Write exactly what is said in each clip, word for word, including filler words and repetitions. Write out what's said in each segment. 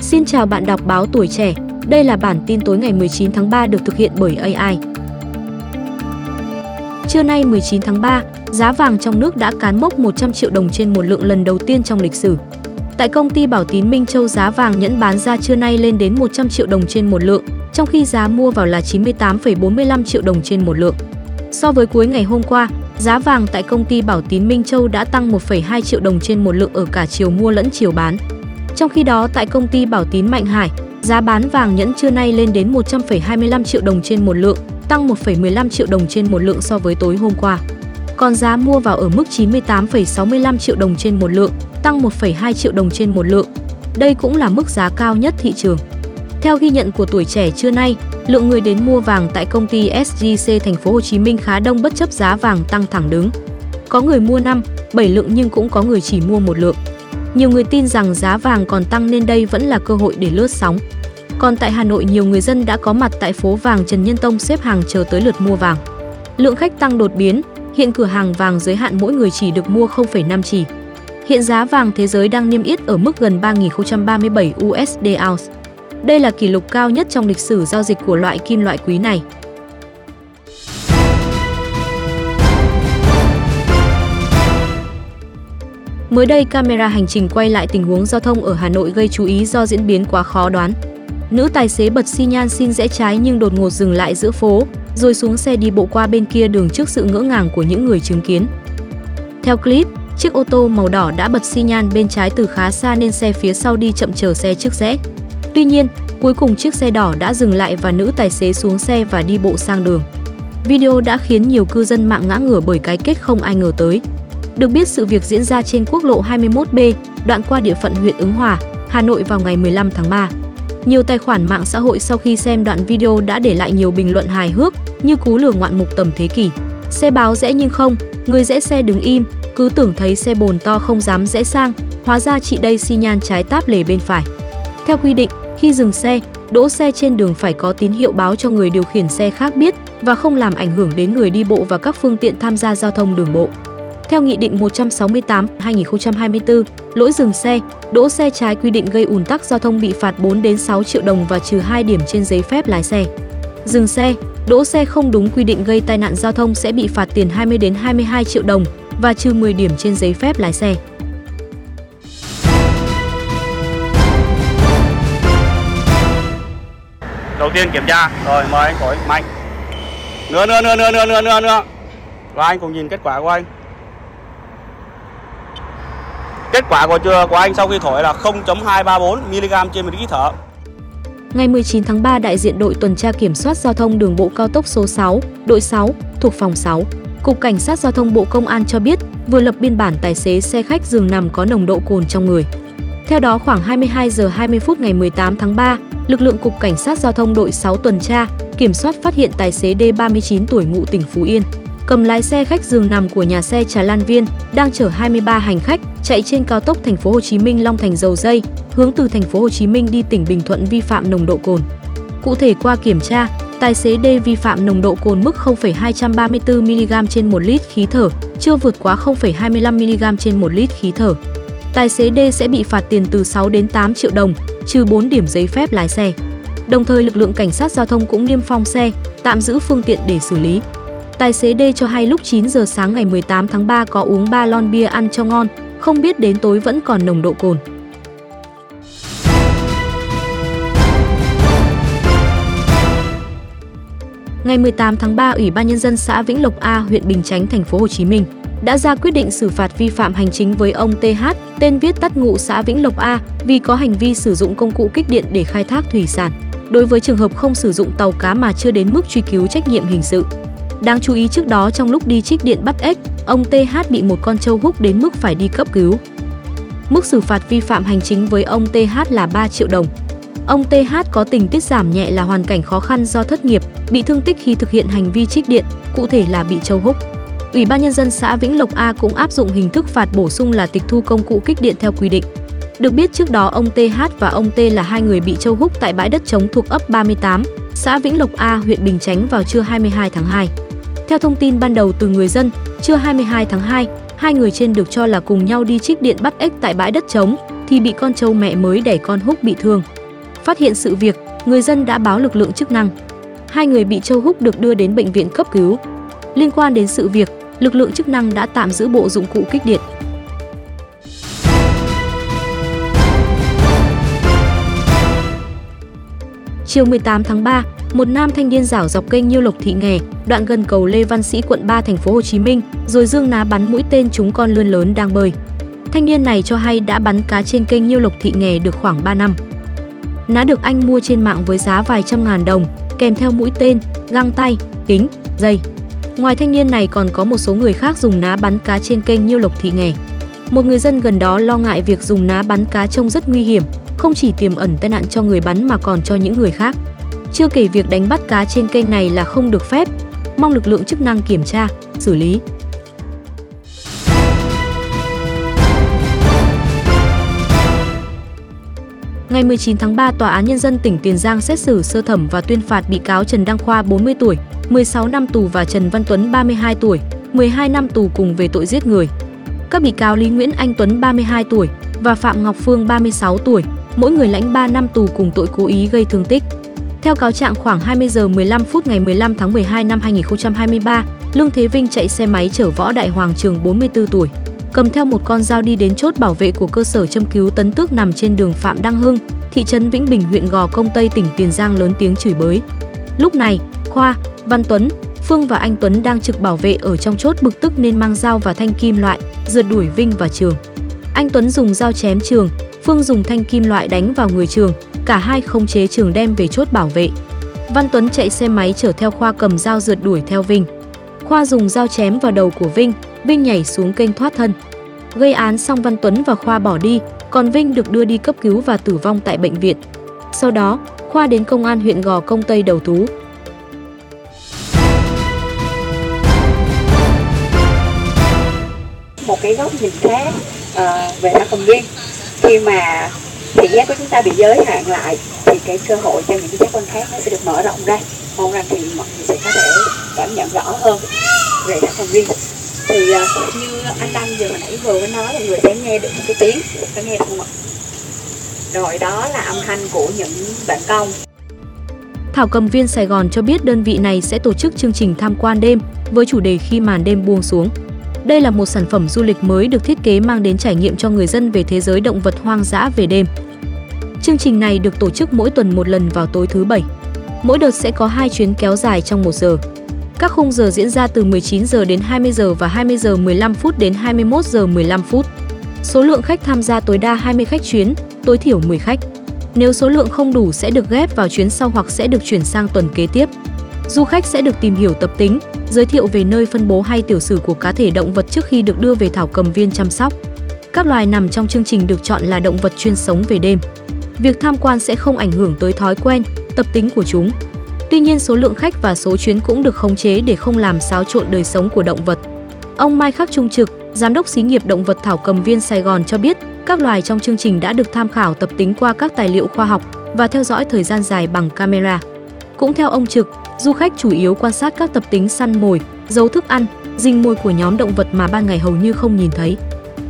Xin chào bạn đọc báo Tuổi Trẻ, đây là bản tin tối ngày mười chín tháng ba được thực hiện bởi a i. Trưa nay mười chín tháng ba, giá vàng trong nước đã cán mốc một trăm triệu đồng trên một lượng lần đầu tiên trong lịch sử. Tại công ty Bảo Tín Minh Châu, giá vàng nhẫn bán ra trưa nay lên đến một trăm triệu đồng trên một lượng, trong khi giá mua vào là chín mươi tám phẩy bốn mươi lăm triệu đồng trên một lượng. So với cuối ngày hôm qua, giá vàng tại công ty Bảo Tín Minh Châu đã tăng một phẩy hai triệu đồng trên một lượng ở cả chiều mua lẫn chiều bán. Trong khi đó, tại công ty Bảo Tín Mạnh Hải, giá bán vàng nhẫn trưa nay lên đến một trăm phẩy hai mươi lăm triệu đồng trên một lượng, tăng một phẩy mười lăm triệu đồng trên một lượng so với tối hôm qua. Còn giá mua vào ở mức chín mươi tám phẩy sáu mươi lăm triệu đồng trên một lượng, tăng một phẩy hai triệu đồng trên một lượng. Đây cũng là mức giá cao nhất thị trường. Theo ghi nhận của Tuổi Trẻ trưa nay, lượng người đến mua vàng tại công ty ét giê xê Thành phố Hồ Chí Minh khá đông bất chấp giá vàng tăng thẳng đứng. Có người mua năm, bảy lượng nhưng cũng có người chỉ mua một lượng. Nhiều người tin rằng giá vàng còn tăng nên đây vẫn là cơ hội để lướt sóng. Còn tại Hà Nội, nhiều người dân đã có mặt tại phố vàng Trần Nhân Tông xếp hàng chờ tới lượt mua vàng. Lượng khách tăng đột biến, hiện cửa hàng vàng giới hạn mỗi người chỉ được mua không phẩy năm chỉ. Hiện giá vàng thế giới đang niêm yết ở mức gần ba nghìn không trăm ba mươi bảy u ét đê ounce. Đây là kỷ lục cao nhất trong lịch sử giao dịch của loại kim loại quý này. Mới đây, camera hành trình quay lại tình huống giao thông ở Hà Nội gây chú ý do diễn biến quá khó đoán. Nữ tài xế bật xi nhan xin rẽ trái nhưng đột ngột dừng lại giữa phố, rồi xuống xe đi bộ qua bên kia đường trước sự ngỡ ngàng của những người chứng kiến. Theo clip, chiếc ô tô màu đỏ đã bật xi nhan bên trái từ khá xa nên xe phía sau đi chậm chờ xe trước rẽ. Tuy nhiên, cuối cùng chiếc xe đỏ đã dừng lại và nữ tài xế xuống xe và đi bộ sang đường. Video đã khiến nhiều cư dân mạng ngã ngửa bởi cái kết không ai ngờ tới. Được biết, sự việc diễn ra trên quốc lộ hai mươi mốt B, đoạn qua địa phận huyện Ứng Hòa, Hà Nội vào ngày mười lăm tháng ba. Nhiều tài khoản mạng xã hội sau khi xem đoạn video đã để lại nhiều bình luận hài hước như cú lừa ngoạn mục tầm thế kỷ. Xe báo rẽ nhưng không, người rẽ xe đứng im, cứ tưởng thấy xe bồn to không dám rẽ sang, hóa ra chị đây xi nhan trái táp lề bên phải. Theo quy định, khi dừng xe, đỗ xe trên đường phải có tín hiệu báo cho người điều khiển xe khác biết và không làm ảnh hưởng đến người đi bộ và các phương tiện tham gia giao thông đường bộ. Theo Nghị định một trăm sáu mươi tám trên hai nghìn không trăm hai mươi tư, lỗi dừng xe, đỗ xe trái quy định gây ùn tắc giao thông bị phạt bốn đến sáu triệu đồng và trừ hai điểm trên giấy phép lái xe. Dừng xe, đỗ xe không đúng quy định gây tai nạn giao thông sẽ bị phạt tiền hai mươi đến hai mươi hai triệu đồng và trừ mười điểm trên giấy phép lái xe. Đầu tiên kiểm tra, rồi mời anh thổi mạnh. Nữa nữa nữa nữa nữa nữa nữa nữa. Và anh cùng nhìn kết quả của anh. Kết quả của chưa của anh sau khi thổi là không phẩy hai ba bốn mi-li-gam trên một lít thở. Ngày mười chín tháng ba, đại diện đội tuần tra kiểm soát giao thông đường bộ cao tốc số sáu, đội sáu, thuộc phòng sáu, Cục Cảnh sát Giao thông Bộ Công an cho biết vừa lập biên bản tài xế xe khách giường nằm có nồng độ cồn trong người. Theo đó, khoảng hai mươi hai giờ hai mươi phút ngày mười tám tháng ba, lực lượng Cục Cảnh sát Giao thông đội sáu tuần tra, kiểm soát phát hiện tài xế D ba mươi chín tuổi ngụ tỉnh Phú Yên, cầm lái xe khách giường nằm của nhà xe Trà Lan Viên, đang chở hai mươi ba hành khách chạy trên cao tốc Thành phố Hồ Chí Minh Long Thành Dầu Dây, hướng từ Thành phố Hồ Chí Minh đi tỉnh Bình Thuận vi phạm nồng độ cồn. Cụ thể, qua kiểm tra, tài xế D vi phạm nồng độ cồn mức không phẩy hai ba tư mi-li-gam trên một lít khí thở, chưa vượt quá không phẩy hai mươi lăm mi-li-gam trên một lít khí thở. Tài xế D sẽ bị phạt tiền từ sáu đến tám triệu đồng, trừ bốn điểm giấy phép lái xe. Đồng thời, lực lượng cảnh sát giao thông cũng niêm phong xe, tạm giữ phương tiện để xử lý. Tài xế D cho hay lúc chín giờ sáng ngày mười tám tháng ba có uống ba lon bia ăn cho ngon, không biết đến tối vẫn còn nồng độ cồn. Ngày mười tám tháng ba, Ủy ban Nhân dân xã Vĩnh Lộc A, huyện Bình Chánh, Thành phố Hồ Chí Minh đã ra quyết định xử phạt vi phạm hành chính với ông tê hát, tên viết tắt ngụ xã Vĩnh Lộc A, vì có hành vi sử dụng công cụ kích điện để khai thác thủy sản. Đối với trường hợp không sử dụng tàu cá mà chưa đến mức truy cứu trách nhiệm hình sự. Đáng chú ý, trước đó trong lúc đi trích điện bắt ếch, ông tê hát bị một con trâu húc đến mức phải đi cấp cứu. Mức xử phạt vi phạm hành chính với ông tê hát là ba triệu đồng. Ông tê hát có tình tiết giảm nhẹ là hoàn cảnh khó khăn do thất nghiệp, bị thương tích khi thực hiện hành vi trích điện, cụ thể là bị trâu húc. Ủy ban Nhân dân xã Vĩnh Lộc A cũng áp dụng hình thức phạt bổ sung là tịch thu công cụ kích điện theo quy định. Được biết, trước đó ông tê hát và ông T là hai người bị trâu húc tại bãi đất trống thuộc ấp ba mươi tám, xã Vĩnh Lộc A, huyện Bình Chánh vào trưa hai mươi hai tháng hai. Theo thông tin ban đầu từ người dân, trưa hai mươi hai tháng hai, hai người trên được cho là cùng nhau đi trích điện bắt ếch tại bãi đất trống thì bị con trâu mẹ mới đẻ con húc bị thương. Phát hiện sự việc, người dân đã báo lực lượng chức năng. Hai người bị trâu húc được đưa đến bệnh viện cấp cứu. Liên quan đến sự việc, lực lượng chức năng đã tạm giữ bộ dụng cụ kích điện. Chiều mười tám tháng ba, một nam thanh niên rảo dọc kênh Nhiêu Lộc Thị Nghè, đoạn gần cầu Lê Văn Sĩ, quận ba, thành phố Hồ Chí Minh, rồi giương ná bắn mũi tên trúng con lươn lớn đang bơi. Thanh niên này cho hay đã bắn cá trên kênh Nhiêu Lộc Thị Nghè được khoảng ba năm. Ná được anh mua trên mạng với giá vài trăm ngàn đồng, kèm theo mũi tên, găng tay, kính, dây. Ngoài thanh niên này còn có một số người khác dùng ná bắn cá trên kênh Nhiêu Lộc Thị Nghè. Một người dân gần đó lo ngại việc dùng ná bắn cá trông rất nguy hiểm, không chỉ tiềm ẩn tai nạn cho người bắn mà còn cho những người khác. Chưa kể việc đánh bắt cá trên kênh này là không được phép, mong lực lượng chức năng kiểm tra, xử lý. Ngày mười chín tháng ba, Tòa án Nhân dân tỉnh Tiền Giang xét xử sơ thẩm và tuyên phạt bị cáo Trần Đăng Khoa bốn mươi tuổi, mười sáu năm tù và Trần Văn Tuấn ba mươi hai tuổi, mười hai năm tù cùng về tội giết người. Các bị cáo Lý Nguyễn Anh Tuấn ba mươi hai tuổi và Phạm Ngọc Phương ba mươi sáu tuổi, mỗi người lãnh ba năm tù cùng tội cố ý gây thương tích. Theo cáo trạng, khoảng hai mươi giờ mười lăm phút ngày mười lăm tháng mười hai năm hai nghìn không trăm hai mươi ba, Lương Thế Vinh chạy xe máy chở Võ Đại Hoàng Trường bốn mươi tư tuổi, cầm theo một con dao đi đến chốt bảo vệ của cơ sở châm cứu Tấn Tước nằm trên đường Phạm Đăng Hưng, thị trấn Vĩnh Bình, huyện Gò Công Tây, tỉnh Tiền Giang, lớn tiếng chửi bới. Lúc này, Khoa, Văn Tuấn, Phương và anh Tuấn đang trực bảo vệ ở trong chốt bực tức nên mang dao và thanh kim loại rượt đuổi Vinh và Trường. Anh Tuấn dùng dao chém Trường, Phương dùng thanh kim loại đánh vào người Trường, cả hai khống chế Trường đem về chốt bảo vệ. Văn Tuấn chạy xe máy chở theo Khoa cầm dao rượt đuổi theo Vinh. Khoa dùng dao chém vào đầu của Vinh, Vinh nhảy xuống kênh thoát thân. Gây án xong, Văn Tuấn và Khoa bỏ đi, còn Vinh được đưa đi cấp cứu và tử vong tại bệnh viện. Sau đó, Khoa đến công an huyện Gò Công Tây đầu thú. Một cái góc nhìn khác uh, về Thảo Cầm Viên, khi mà thị giác của chúng ta bị giới hạn lại thì cái cơ hội cho những cái giác quan khác nó sẽ được mở rộng ra. Mong rằng thì mọi người sẽ có thể cảm nhận rõ hơn về Thảo Cầm Viên. Thì uh, như anh Đăng vừa hồi nãy vừa mới nói, mọi người sẽ nghe được một cái tiếng, có nghe được không ạ? Rồi đó là âm thanh của những bạn công. Thảo Cầm Viên Sài Gòn cho biết đơn vị này sẽ tổ chức chương trình tham quan đêm với chủ đề Khi màn đêm buông xuống. Đây là một sản phẩm du lịch mới được thiết kế mang đến trải nghiệm cho người dân về thế giới động vật hoang dã về đêm. Chương trình này được tổ chức mỗi tuần một lần vào tối thứ Bảy. Mỗi đợt sẽ có hai chuyến kéo dài trong một giờ. Các khung giờ diễn ra từ mười chín giờ đến hai mươi giờ và hai mươi giờ mười lăm phút đến hai mươi mốt giờ mười lăm phút. Số lượng khách tham gia tối đa hai mươi khách chuyến, tối thiểu mười khách. Nếu số lượng không đủ sẽ được ghép vào chuyến sau hoặc sẽ được chuyển sang tuần kế tiếp. Du khách sẽ được tìm hiểu tập tính, giới thiệu về nơi phân bố hay tiểu sử của cá thể động vật trước khi được đưa về Thảo Cầm Viên chăm sóc. Các loài nằm trong chương trình được chọn là động vật chuyên sống về đêm. Việc tham quan sẽ không ảnh hưởng tới thói quen, tập tính của chúng. Tuy nhiên, số lượng khách và số chuyến cũng được khống chế để không làm xáo trộn đời sống của động vật. Ông Mai Khắc Trung Trực, Giám đốc xí nghiệp động vật Thảo Cầm Viên Sài Gòn cho biết, các loài trong chương trình đã được tham khảo tập tính qua các tài liệu khoa học và theo dõi thời gian dài bằng camera. Cũng theo ông Trực, du khách chủ yếu quan sát các tập tính săn mồi, giấu thức ăn, rình mồi của nhóm động vật mà ban ngày hầu như không nhìn thấy.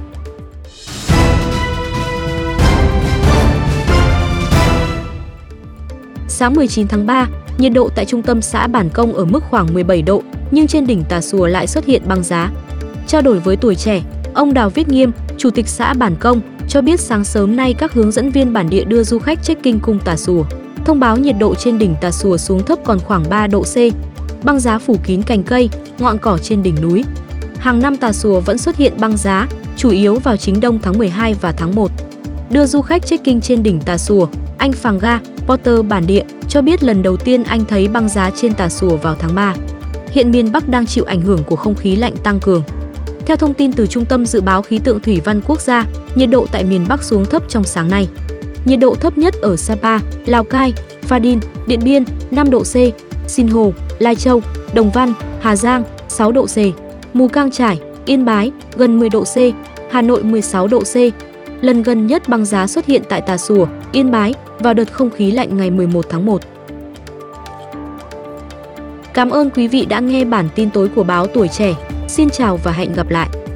Sáng mười chín tháng ba, nhiệt độ tại trung tâm xã Bản Công ở mức khoảng mười bảy độ, nhưng trên đỉnh Tà Xùa lại xuất hiện băng giá. Trao đổi với Tuổi Trẻ, ông Đào Viết Nghiêm, Chủ tịch xã Bản Công, cho biết sáng sớm nay các hướng dẫn viên bản địa đưa du khách trekking cung Tà Xùa. Thông báo nhiệt độ trên đỉnh Tà Xùa xuống thấp còn khoảng ba độ C. Băng giá phủ kín cành cây, ngọn cỏ trên đỉnh núi. Hàng năm Tà Xùa vẫn xuất hiện băng giá, chủ yếu vào chính đông tháng mười hai và tháng một. Đưa du khách trekking trên đỉnh Tà Xùa, anh Phàng Ga, Porter bản địa, cho biết lần đầu tiên anh thấy băng giá trên Tà Xùa vào tháng ba. Hiện miền Bắc đang chịu ảnh hưởng của không khí lạnh tăng cường. Theo thông tin từ Trung tâm Dự báo Khí tượng Thủy văn Quốc gia, nhiệt độ tại miền Bắc xuống thấp trong sáng nay. Nhiệt độ thấp nhất ở Sapa, Lào Cai, Pha Đin, Điện Biên năm độ C, Sinh Hồ, Lai Châu, Đồng Văn, Hà Giang sáu độ C, Mù Cang Chải, Yên Bái gần mười độ C, Hà Nội mười sáu độ C. Lần gần nhất băng giá xuất hiện tại Tà Xùa, Yên Bái vào đợt không khí lạnh ngày mười một tháng một. Cảm ơn quý vị đã nghe bản tin tối của báo Tuổi Trẻ. Xin chào và hẹn gặp lại!